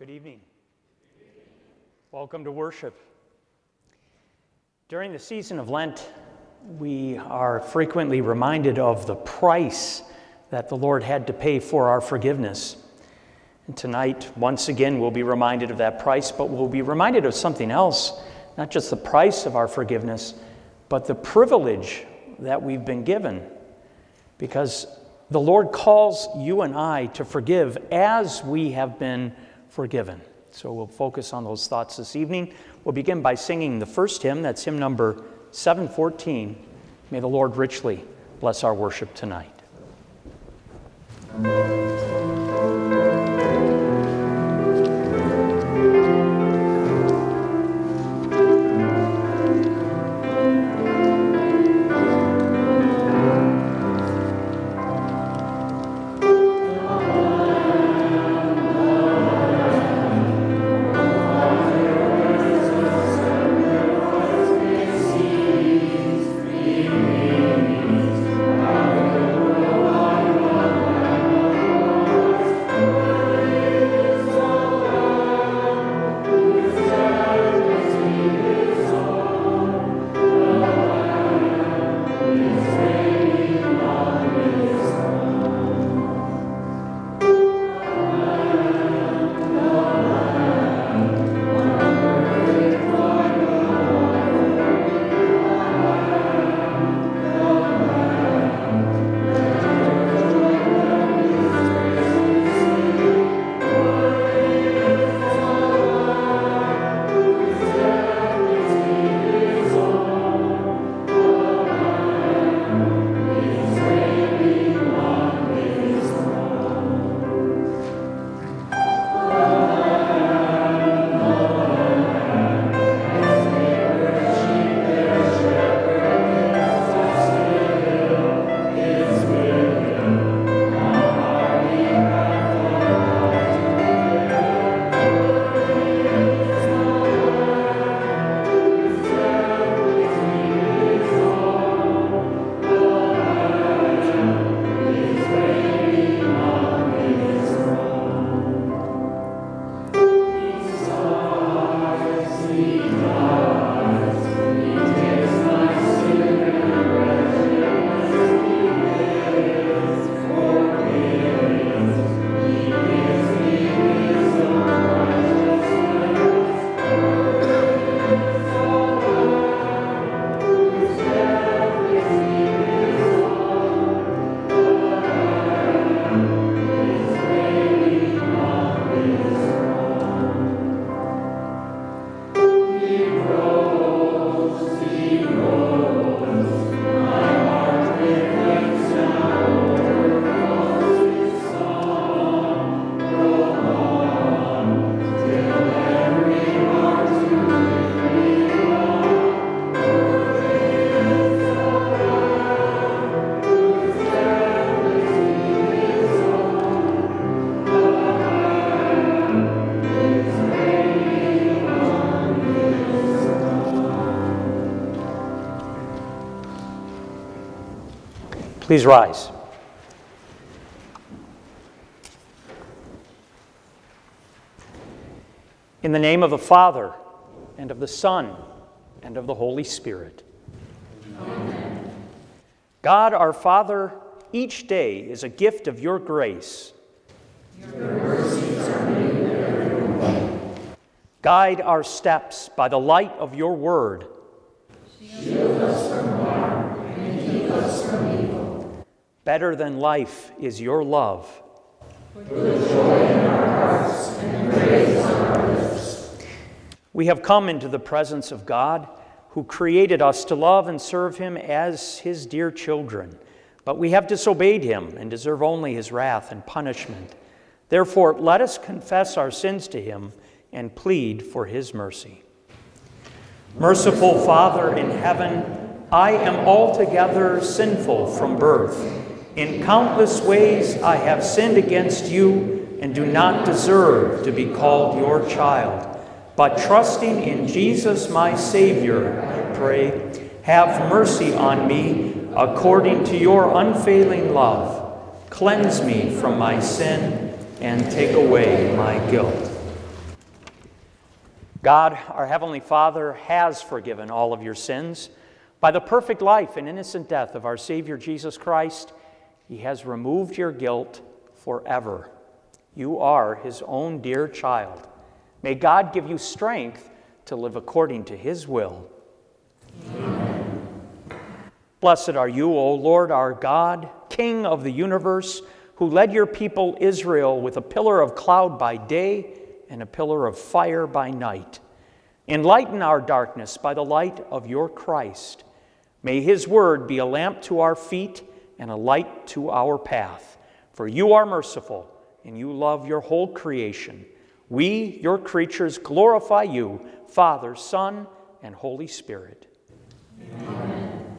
Good evening. Welcome to worship. During the season of Lent, we are frequently reminded of the price that the Lord had to pay for our forgiveness. And tonight, once again, we'll be reminded of that price, but we'll be reminded of something else, not just the price of our forgiveness, but the privilege that we've been given. Because the Lord calls you and I to forgive as we have been forgiven. So we'll focus on those thoughts this evening. We'll begin by singing the first hymn. That's hymn number 714. May the Lord richly bless our worship tonight. Please rise. In the name of the Father, and of the Son, and of the Holy Spirit. Amen. God our Father, each day is a gift of your grace. Your mercies are new every morning. Guide our steps by the light of your word. Shield us from harm and keep us from evil. Better than life is your love. Put joy in our hearts and praise on our lips. We have come into the presence of God, who created us to love and serve him as his dear children. But we have disobeyed him and deserve only his wrath and punishment. Therefore, let us confess our sins to him and plead for his mercy. Merciful Father in heaven, I am altogether sinful from birth. In countless ways I have sinned against you and do not deserve to be called your child. But trusting in Jesus my Savior, I pray, have mercy on me according to your unfailing love. Cleanse me from my sin and take away my guilt. God, our Heavenly Father, has forgiven all of your sins. By the perfect life and innocent death of our Savior Jesus Christ, He has removed your guilt forever. You are His own dear child. May God give you strength to live according to His will. Amen. Blessed are you, O Lord our God, King of the universe, who led your people Israel with a pillar of cloud by day and a pillar of fire by night. Enlighten our darkness by the light of your Christ. May His word be a lamp to our feet and a light to our path. For you are merciful, and you love your whole creation. We, your creatures, glorify you, Father, Son, and Holy Spirit. Amen.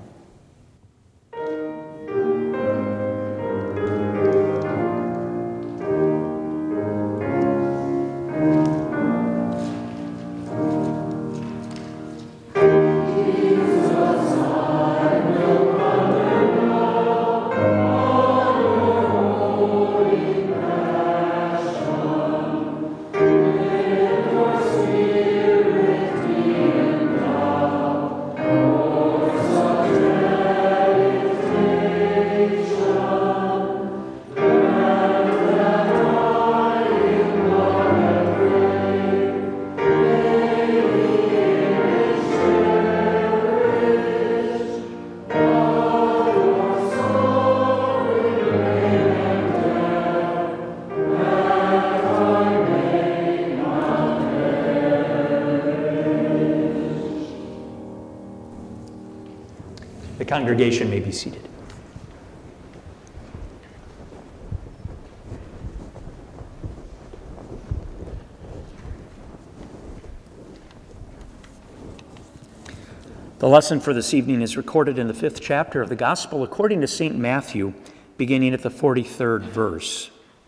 The congregation may be seated. The lesson for this evening is recorded in the 5th chapter of the Gospel according to St. Matthew, beginning at the 43rd verse.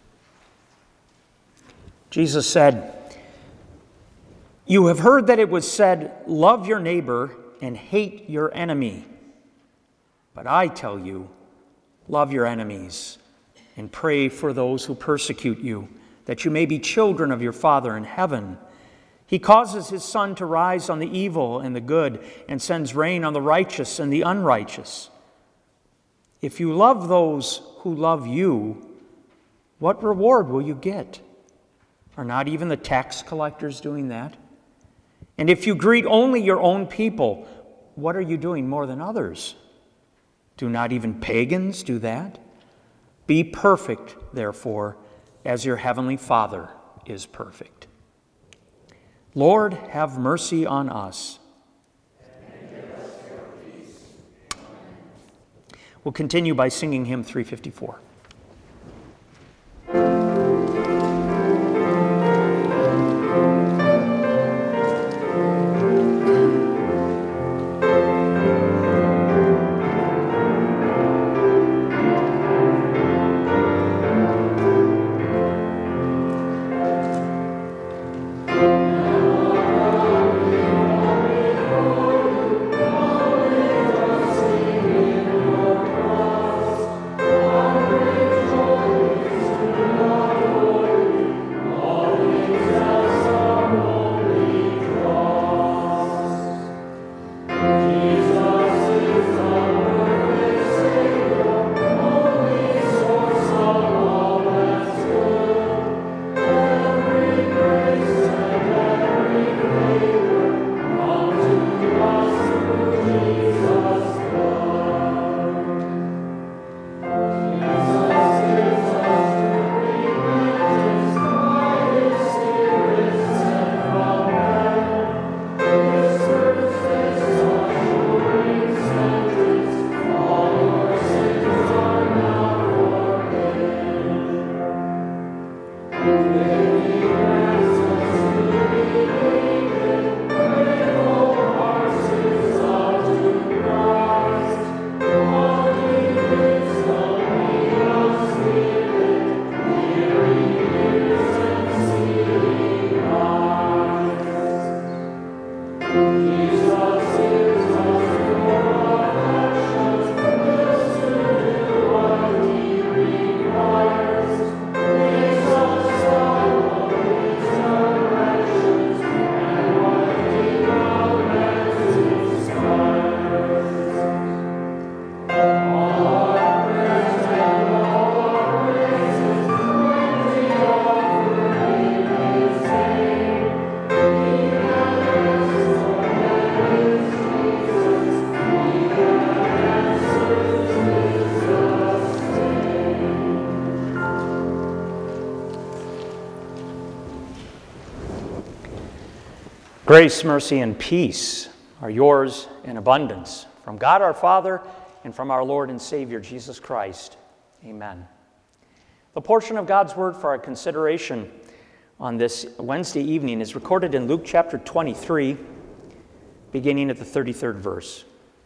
Jesus said, "You have heard that it was said, 'Love your neighbor and hate your enemy.' But I tell you, love your enemies and pray for those who persecute you, that you may be children of your Father in heaven. He causes His sun to rise on the evil and the good and sends rain on the righteous and the unrighteous. If you love those who love you, what reward will you get? Are not even the tax collectors doing that? And if you greet only your own people, what are you doing more than others? Do not even pagans do that? Be perfect, therefore, as your heavenly Father is perfect." Lord, have mercy on us. And give us your peace. We'll continue by singing hymn 354. Amen. Grace, mercy, and peace are yours in abundance from God our Father and from our Lord and Savior Jesus Christ. Amen. The portion of God's Word for our consideration on this Wednesday evening is recorded in Luke chapter 23, beginning at the 33rd verse.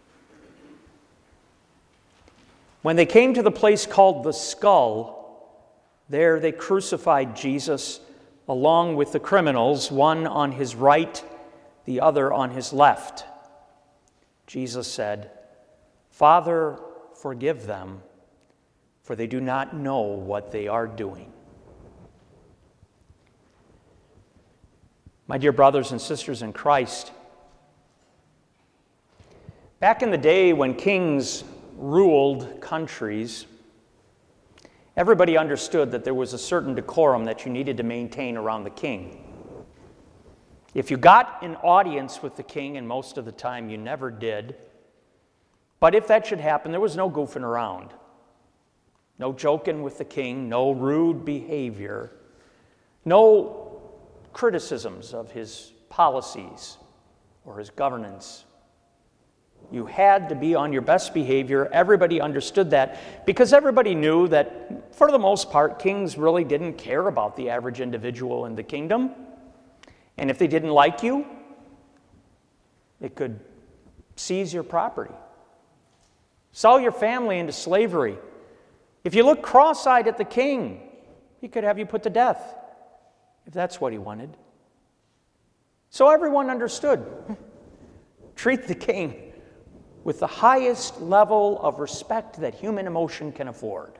When they came to the place called the Skull, there they crucified Jesus along with the criminals, one on his right, the other on his left. Jesus said, "Father, forgive them, for they do not know what they are doing." My dear brothers and sisters in Christ, back in the day when kings ruled countries, everybody understood that there was a certain decorum that you needed to maintain around the king. If you got an audience with the king, and most of the time you never did, but if that should happen, there was no goofing around. No joking with the king, no rude behavior, no criticisms of his policies or his governance. You had to be on your best behavior. Everybody understood that because everybody knew that, for the most part, kings really didn't care about the average individual in the kingdom. And if they didn't like you, it could seize your property, sell your family into slavery. If you look cross-eyed at the king, he could have you put to death, if that's what he wanted. So everyone understood. Treat the king with the highest level of respect that human emotion can afford.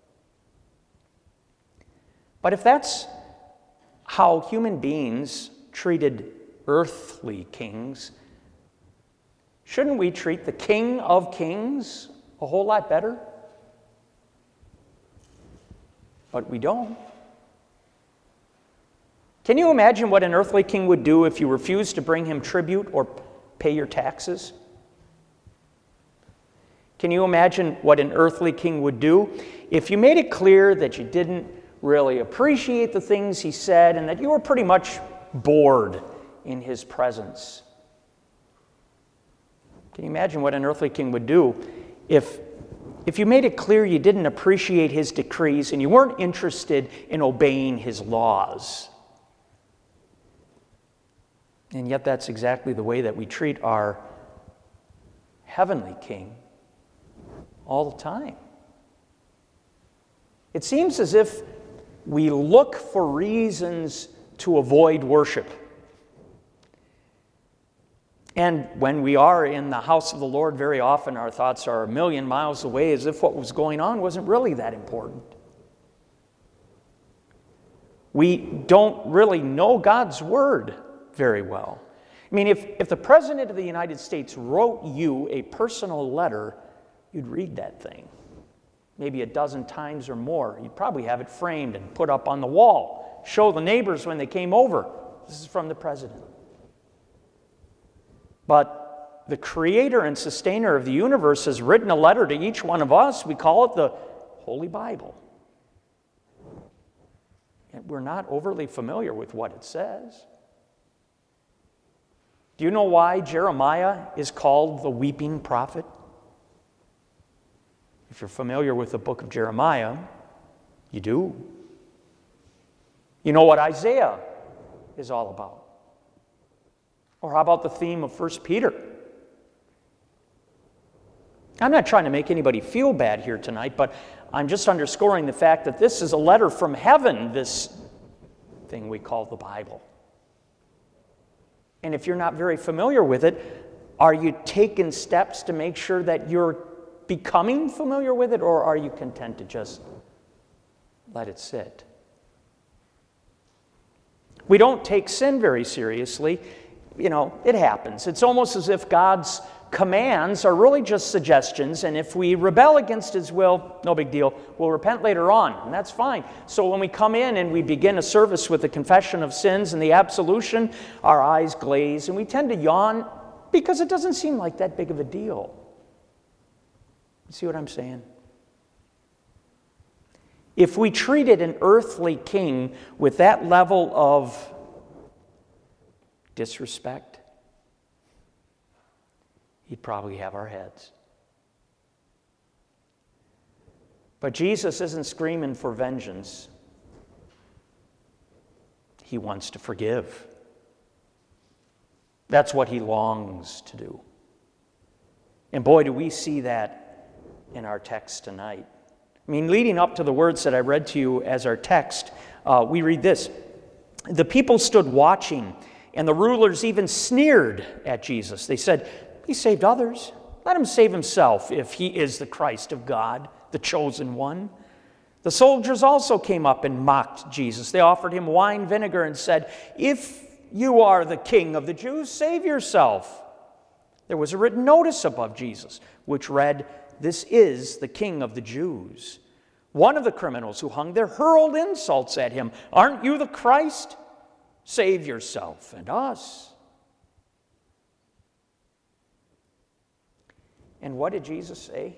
But if that's how human beings treated earthly kings, shouldn't we treat the King of Kings a whole lot better? But we don't. Can you imagine what an earthly king would do if you refused to bring him tribute or pay your taxes? Can you imagine what an earthly king would do if you made it clear that you didn't really appreciate the things he said and that you were pretty much bored in his presence? Can you imagine what an earthly king would do if you made it clear you didn't appreciate his decrees and you weren't interested in obeying his laws? And yet that's exactly the way that we treat our heavenly king all the time. It seems as if we look for reasons to avoid worship. And when we are in the house of the Lord, very often our thoughts are a million miles away, as if what was going on wasn't really that important. We don't really know God's word very well. I mean, if the President of the United States wrote you a personal letter, you'd read that thing maybe a dozen times or more. You'd probably have it framed and put up on the wall, show the neighbors when they came over. This is from the President. But the creator and sustainer of the universe has written a letter to each one of us. We call it the Holy Bible. And we're not overly familiar with what it says. Do you know why Jeremiah is called the weeping prophet? If you're familiar with the book of Jeremiah, you do. You know what Isaiah is all about. Or how about the theme of 1 Peter? I'm not trying to make anybody feel bad here tonight, but I'm just underscoring the fact that this is a letter from heaven, this thing we call the Bible. And if you're not very familiar with it, are you taking steps to make sure that you're becoming familiar with it, or are you content to just let it sit? We don't take sin very seriously. You know, it happens. It's almost as if God's commands are really just suggestions, and if we rebel against his will, no big deal. We'll repent later on, and that's fine. So when we come in and we begin a service with the confession of sins and the absolution, our eyes glaze, and we tend to yawn because it doesn't seem like that big of a deal. You see what I'm saying? If we treated an earthly king with that level of disrespect, he'd probably have our heads. But Jesus isn't screaming for vengeance. He wants to forgive. That's what he longs to do. And boy, do we see that in our text tonight. I mean, leading up to the words that I read to you as our text, we read this. The people stood watching, and the rulers even sneered at Jesus. They said, "He saved others. Let him save himself if he is the Christ of God, the chosen one." The soldiers also came up and mocked Jesus. They offered him wine vinegar and said, "If you are the king of the Jews, save yourself." There was a written notice above Jesus, which read, "This is the King of the Jews." One of the criminals who hung there hurled insults at him. "Aren't you the Christ? Save yourself and us." And what did Jesus say?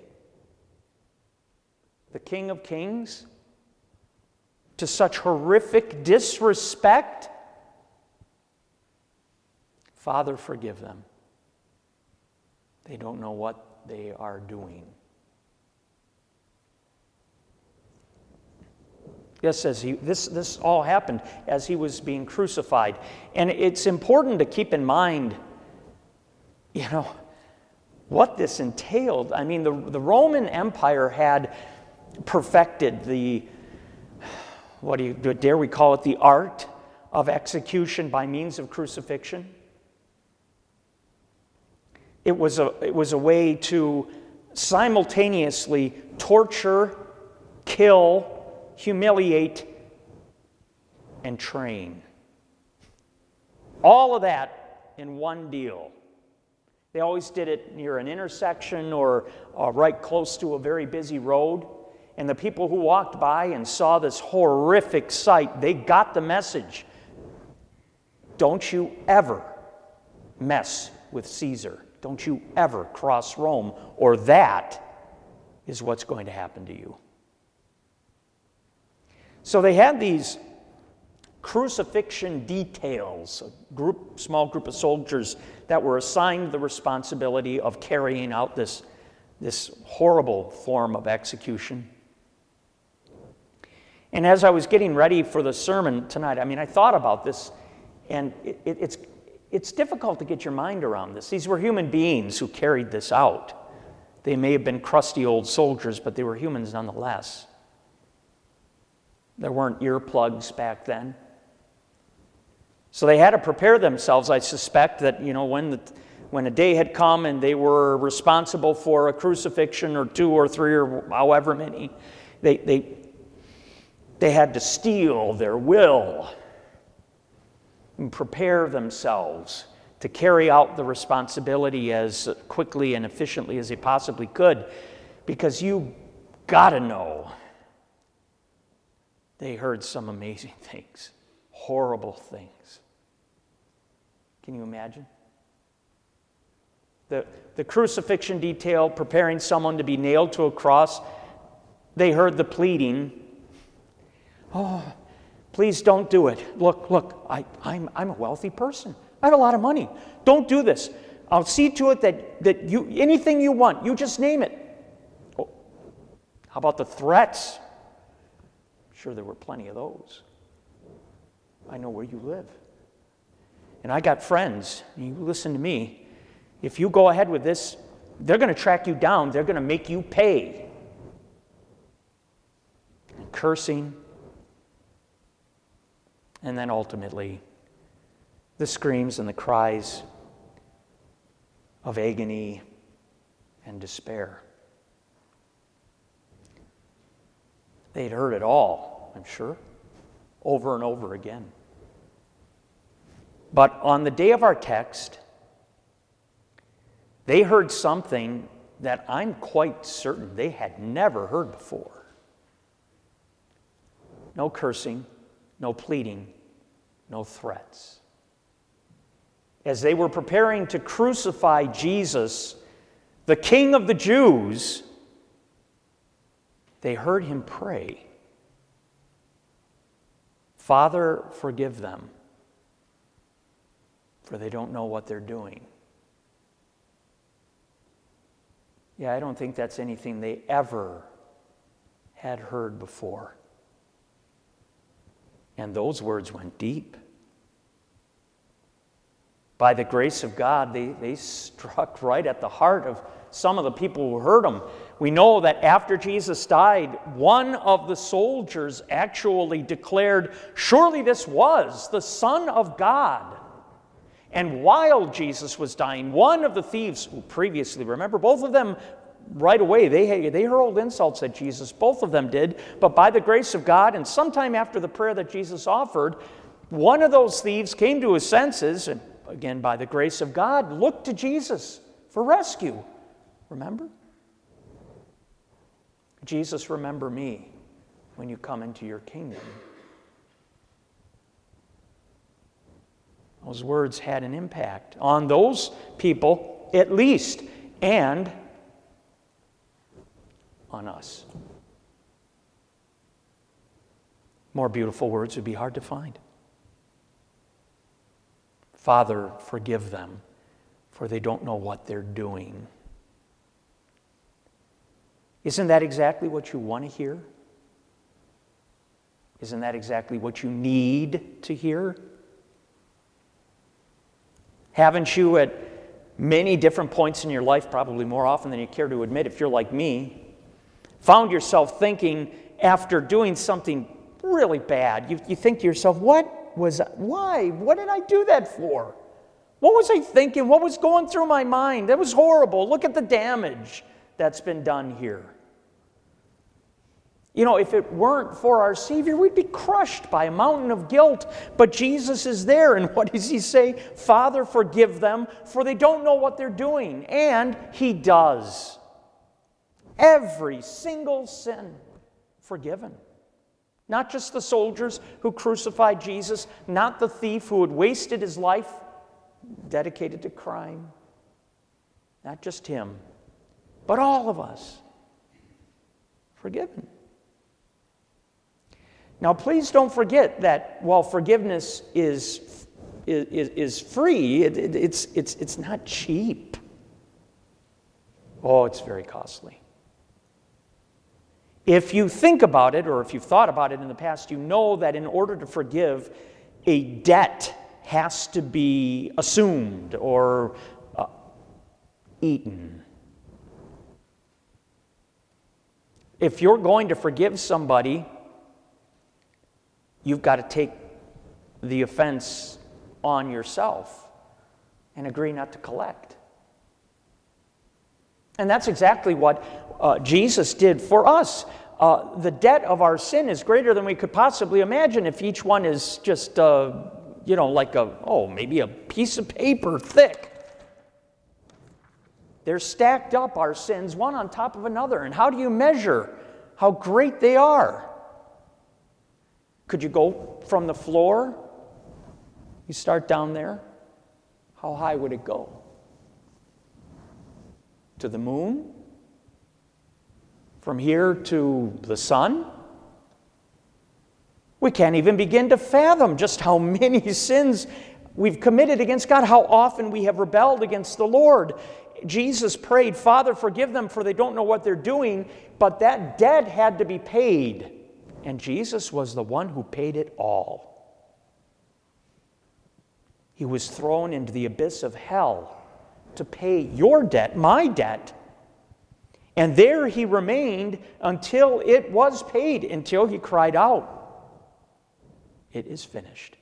The King of Kings? To such horrific disrespect? "Father, forgive them. They don't know what they are doing." Yes, this all happened as he was being crucified. And it's important to keep in mind, what this entailed. I mean, the Roman Empire had perfected dare we call it, the art of execution by means of crucifixion. It was a way to simultaneously torture, kill, humiliate, and train. All of that in one deal. They always did it near an intersection or right close to a very busy road. And the people who walked by and saw this horrific sight, they got the message. Don't you ever mess with Caesar. Don't you ever cross Rome, or that is what's going to happen to you. So they had these crucifixion details, a small group of soldiers that were assigned the responsibility of carrying out this horrible form of execution. And as I was getting ready for the sermon tonight, I thought about this, and it's difficult to get your mind around this. These were human beings who carried this out. They may have been crusty old soldiers, but they were humans nonetheless. There weren't earplugs back then. So they had to prepare themselves. I suspect that, when a day had come and they were responsible for a crucifixion or 2 or 3 or however many, they had to steel their will and prepare themselves to carry out the responsibility as quickly and efficiently as they possibly could, because you got to know they heard some amazing things, horrible things. Can you imagine? The crucifixion detail, preparing someone to be nailed to a cross, they heard the pleading, "Oh, please don't do it. Look, I'm a wealthy person. I have a lot of money. Don't do this. I'll see to it that you anything you want, you just name it." Oh, how about the threats? I'm sure there were plenty of those. I know where you live. And I got friends, and you listen to me. If you go ahead with this, they're going to track you down. They're going to make you pay. And cursing. And then ultimately, the screams and the cries of agony and despair. They'd heard it all, I'm sure, over and over again. But on the day of our text, they heard something that I'm quite certain they had never heard before. No cursing, no pleading, no threats. As they were preparing to crucify Jesus, the King of the Jews, they heard him pray, "Father, forgive them. for they don't know what they're doing. Yeah, I don't think that's anything they ever had heard before. And those words went deep. By the grace of God, they struck right at the heart of some of the people who heard them. We know that after Jesus died, one of the soldiers actually declared, "Surely this was the Son of God." And while Jesus was dying, one of the thieves who previously, remember, both of them right away, they hurled insults at Jesus. Both of them did. But by the grace of God, and sometime after the prayer that Jesus offered, one of those thieves came to his senses, and again, by the grace of God, looked to Jesus for rescue. Remember? Jesus, remember me when you come into your kingdom. Those words had an impact on those people, at least, and on us. More beautiful words would be hard to find. Father, forgive them, for they don't know what they're doing. Isn't that exactly what you want to hear? Isn't that exactly what you need to hear? Haven't you, at many different points in your life, probably more often than you care to admit if you're like me, found yourself thinking after doing something really bad, you think to yourself, why? What did I do that for? What was I thinking? What was going through my mind? That was horrible. Look at the damage that's been done here. You know, if it weren't for our Savior, we'd be crushed by a mountain of guilt. But Jesus is there, and what does he say? Father, forgive them, for they don't know what they're doing. And he does. Every single sin forgiven. Not just the soldiers who crucified Jesus, not the thief who had wasted his life dedicated to crime. Not just him, but all of us forgiven. Now, please don't forget that while forgiveness is free, it's not cheap. Oh, it's very costly. If you think about it, or if you've thought about it in the past, you know that in order to forgive, a debt has to be assumed or eaten. If you're going to forgive somebody, you've got to take the offense on yourself and agree not to collect. And that's exactly what Jesus did for us. The debt of our sin is greater than we could possibly imagine if each one is just, maybe a piece of paper thick. They're stacked up, our sins, one on top of another. And how do you measure how great they are? Could you go from the floor? You start down there. How high would it go? To the moon? From here to the sun? We can't even begin to fathom just how many sins we've committed against God, how often we have rebelled against the Lord. Jesus prayed, Father, forgive them, for they don't know what they're doing, but that debt had to be paid. And Jesus was the one who paid it all. He was thrown into the abyss of hell to pay your debt, my debt. And there he remained until it was paid, until he cried out, it is finished.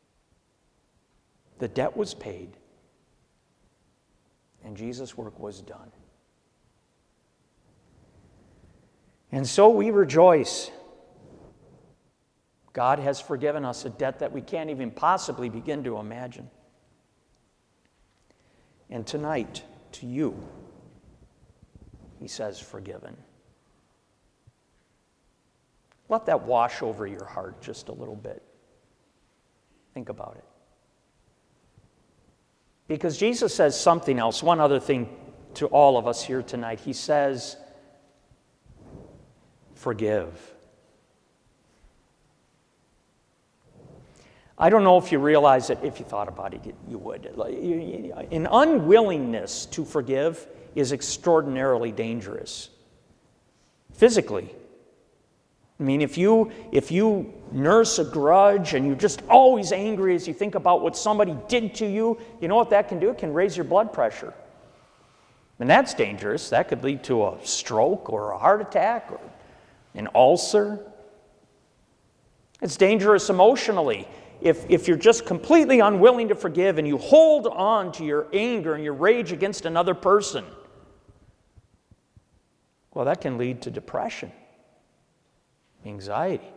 The debt was paid, and Jesus' work was done. And so we rejoice. God has forgiven us a debt that we can't even possibly begin to imagine. And tonight, to you, he says, forgiven. Let that wash over your heart just a little bit. Think about it. Because Jesus says something else, one other thing to all of us here tonight. He says, forgive. I don't know if you realize it. If you thought about it, you would. An unwillingness to forgive is extraordinarily dangerous. Physically. I mean, if you nurse a grudge and you're just always angry as you think about what somebody did to you, you know what that can do? It can raise your blood pressure. And that's dangerous. That could lead to a stroke or a heart attack or an ulcer. It's dangerous emotionally. If you're just completely unwilling to forgive and you hold on to your anger and your rage against another person, well, that can lead to depression, anxiety.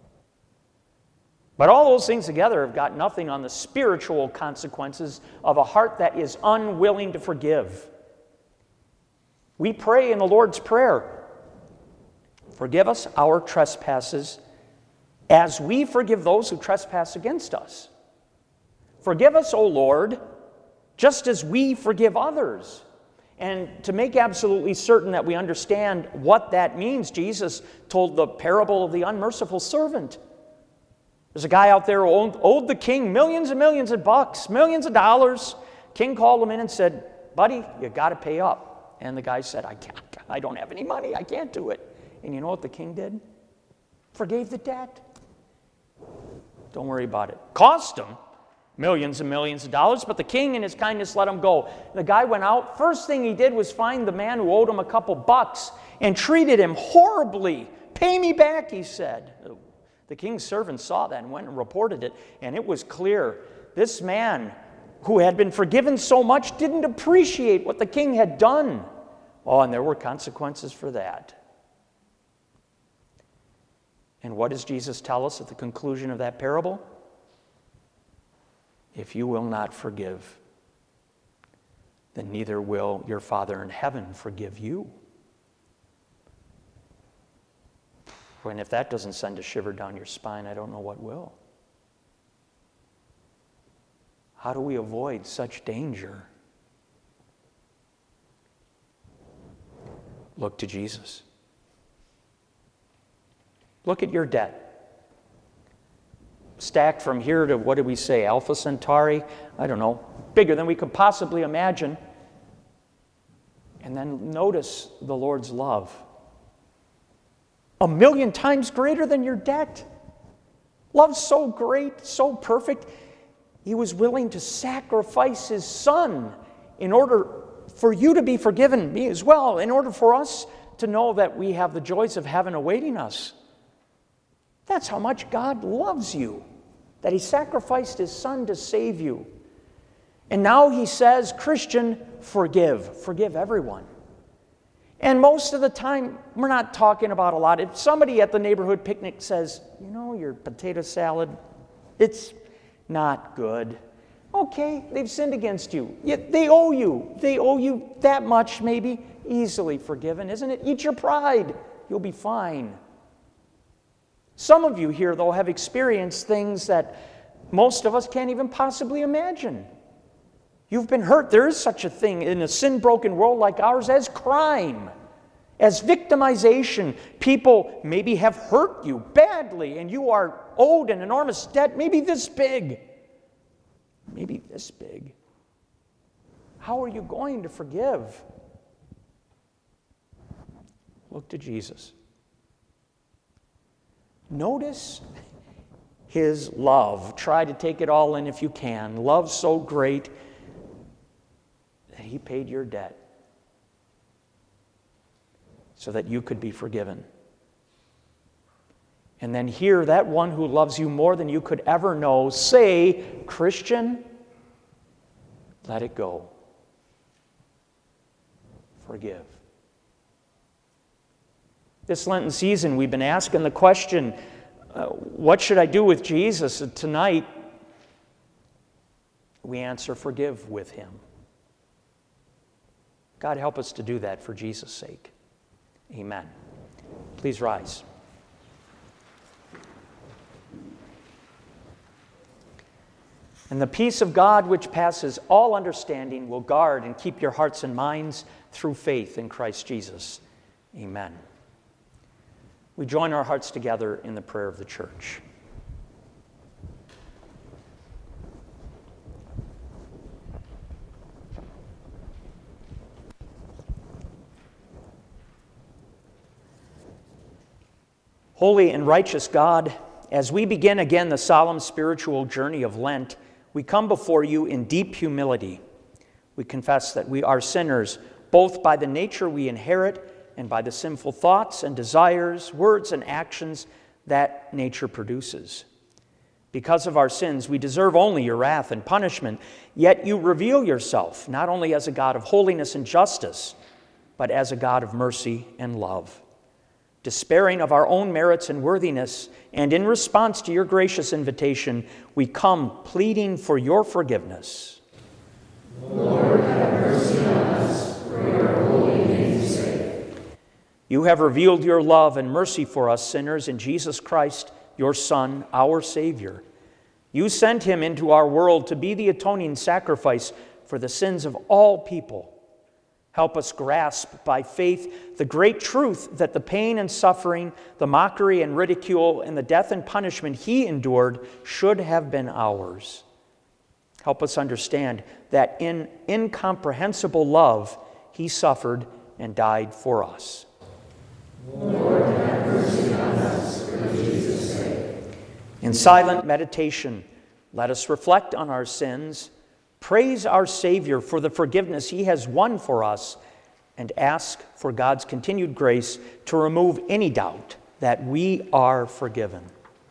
But all those things together have got nothing on the spiritual consequences of a heart that is unwilling to forgive. We pray in the Lord's Prayer, forgive us our trespasses as we forgive those who trespass against us. Forgive us, O Lord, just as we forgive others. And to make absolutely certain that we understand what that means, Jesus told the parable of the unmerciful servant. There's a guy out there who owed the king millions and millions of bucks, millions of dollars. King called him in and said, buddy, you got to pay up. And the guy said, I don't have any money. I can't do it. And you know what the king did? Forgave the debt. Don't worry about it. Cost him millions and millions of dollars, but the king in his kindness let him go. The guy went out. First thing he did was find the man who owed him a couple bucks and treated him horribly. Pay me back, he said. The king's servant saw that and went and reported it, and it was clear. This man who had been forgiven so much didn't appreciate what the king had done. Oh, and there were consequences for that. And what does Jesus tell us at the conclusion of that parable? If you will not forgive, then neither will your Father in heaven forgive you. And if that doesn't send a shiver down your spine, I don't know what will. How do we avoid such danger? Look to Jesus. Look at your debt. Stacked from here to, what did we say, Alpha Centauri? I don't know. Bigger than we could possibly imagine. And then notice the Lord's love. 1,000,000 times greater than your debt. Love so great, so perfect. He was willing to sacrifice his son in order for you to be forgiven, me as well, in order for us to know that we have the joys of heaven awaiting us. That's how much God loves you, that he sacrificed his son to save you. And now he says, Christian, forgive. Forgive everyone. And most of the time, we're not talking about a lot. If somebody at the neighborhood picnic says, you know, your potato salad, it's not good. Okay, they've sinned against you. They owe you. They owe you that much, maybe. Easily forgiven, isn't it? Eat your pride. You'll be fine. Some of you here, though, have experienced things that most of us can't even possibly imagine. You've been hurt. There is such a thing in a sin-broken world like ours as crime, as victimization. People maybe have hurt you badly, and you are owed an enormous debt, maybe this big. Maybe this big. How are you going to forgive? Look to Jesus. Notice his love. Try to take it all in if you can. Love so great that he paid your debt so that you could be forgiven. And then hear that one who loves you more than you could ever know say, Christian, let it go. Forgive. This Lenten season, we've been asking the question, what should I do with Jesus? And tonight, we answer, forgive with him. God, help us to do that for Jesus' sake. Amen. Please rise. And the peace of God, which passes all understanding, will guard and keep your hearts and minds through faith in Christ Jesus. Amen. We join our hearts together in the prayer of the church. Holy and righteous God, as we begin again the solemn spiritual journey of Lent, we come before you in deep humility. We confess that we are sinners, both by the nature we inherit and by the sinful thoughts and desires, words and actions that nature produces. Because of our sins, we deserve only your wrath and punishment, yet you reveal yourself not only as a God of holiness and justice, but as a God of mercy and love. Despairing of our own merits and worthiness, and in response to your gracious invitation, we come pleading for your forgiveness. Lord, have mercy on us, for your holy name's sake. You have revealed your love and mercy for us sinners in Jesus Christ, your Son, our Savior. You sent him into our world to be the atoning sacrifice for the sins of all people. Help us grasp by faith the great truth that the pain and suffering, the mockery and ridicule, and the death and punishment he endured should have been ours. Help us understand that in incomprehensible love he suffered and died for us. Lord, have mercy on us, for Jesus' sake. In silent meditation, let us reflect on our sins, praise our Savior for the forgiveness he has won for us, and ask for God's continued grace to remove any doubt that we are forgiven.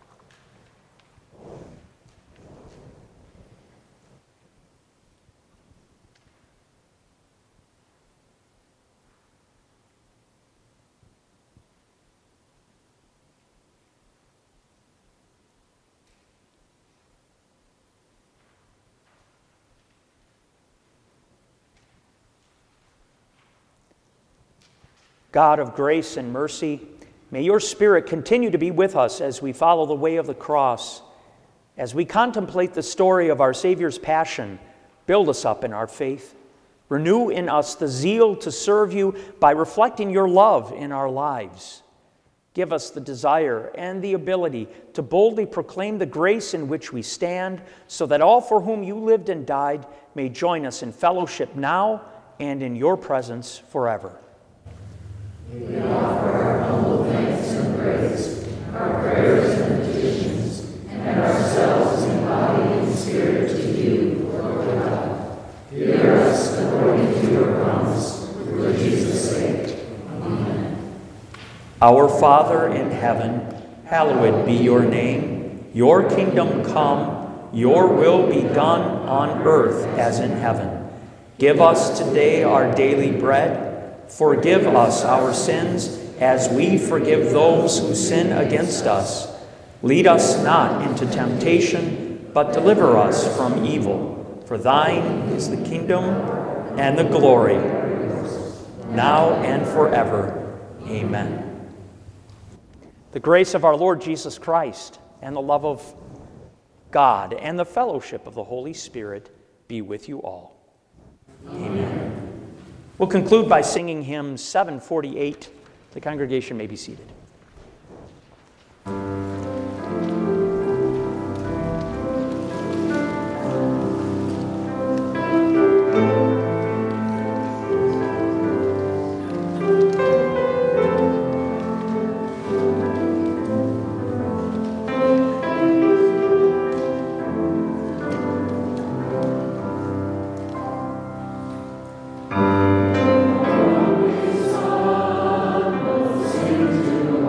God of grace and mercy, may your Spirit continue to be with us as we follow the way of the cross. As we contemplate the story of our Savior's passion, build us up in our faith. Renew in us the zeal to serve you by reflecting your love in our lives. Give us the desire and the ability to boldly proclaim the grace in which we stand, so that all for whom you lived and died may join us in fellowship now and in your presence forever. We offer our humble thanks and praise, our prayers and petitions, and ourselves in body and spirit to you, Lord God. Hear us according to your promise, for Jesus' sake. Amen. Our Father in heaven, hallowed be your name. Your kingdom come, your will be done on earth as in heaven. Give us today our daily bread. Forgive us our sins as we forgive those who sin against us. Lead us not into temptation, but deliver us from evil. For thine is the kingdom and the glory, now and forever. Amen. The grace of our Lord Jesus Christ and the love of God and the fellowship of the Holy Spirit be with you all. Amen. We'll conclude by singing hymn 748. The congregation may be seated. Sing to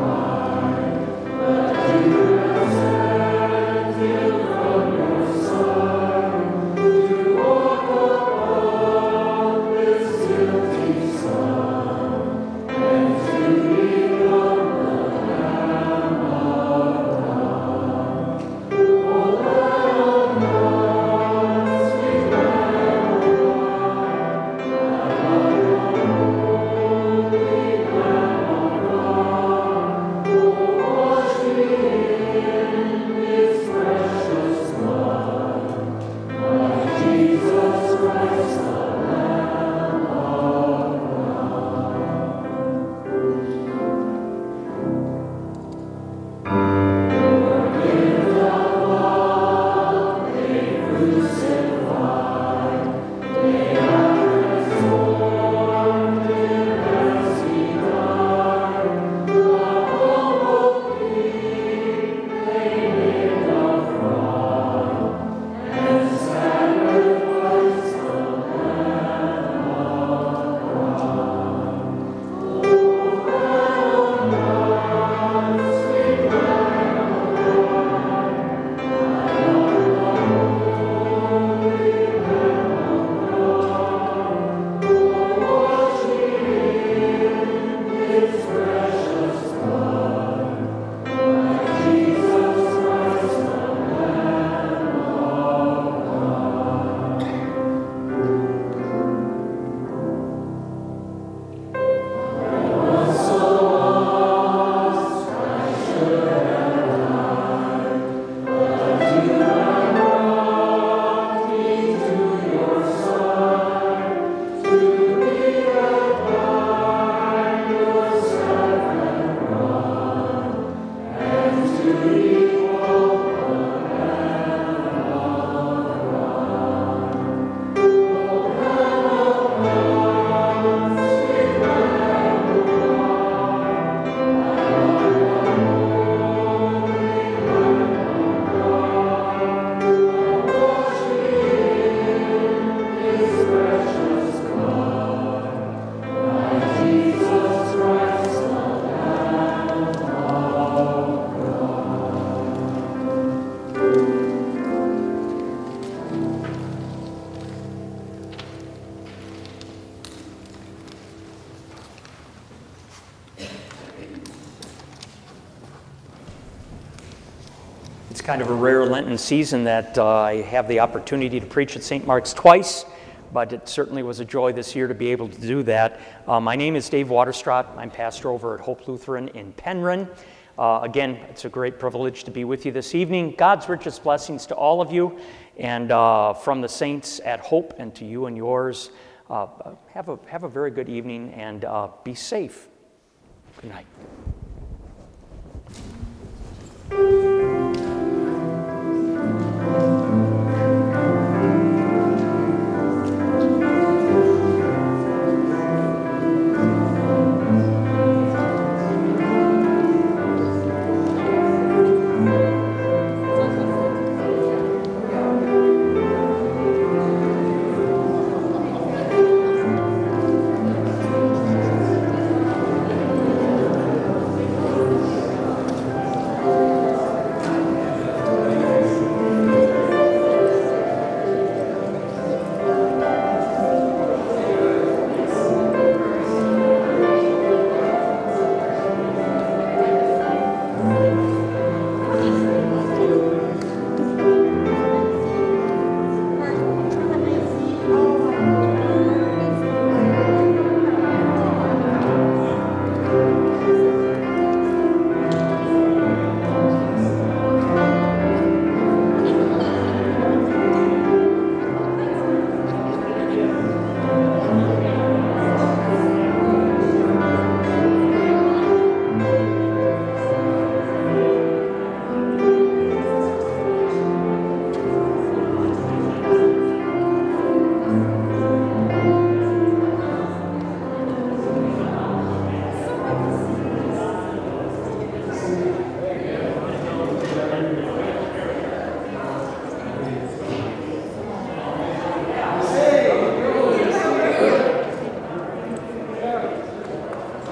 It's kind of a rare Lenten season that I have the opportunity to preach at St. Mark's twice, but it certainly was a joy this year to be able to do that. My name is Dave Waterstraat. I'm pastor over at Hope Lutheran in Penryn. Again, it's a great privilege to be with you this evening. God's richest blessings to all of you, and from the saints at Hope and to you and yours. Have a very good evening, and be safe. Good night.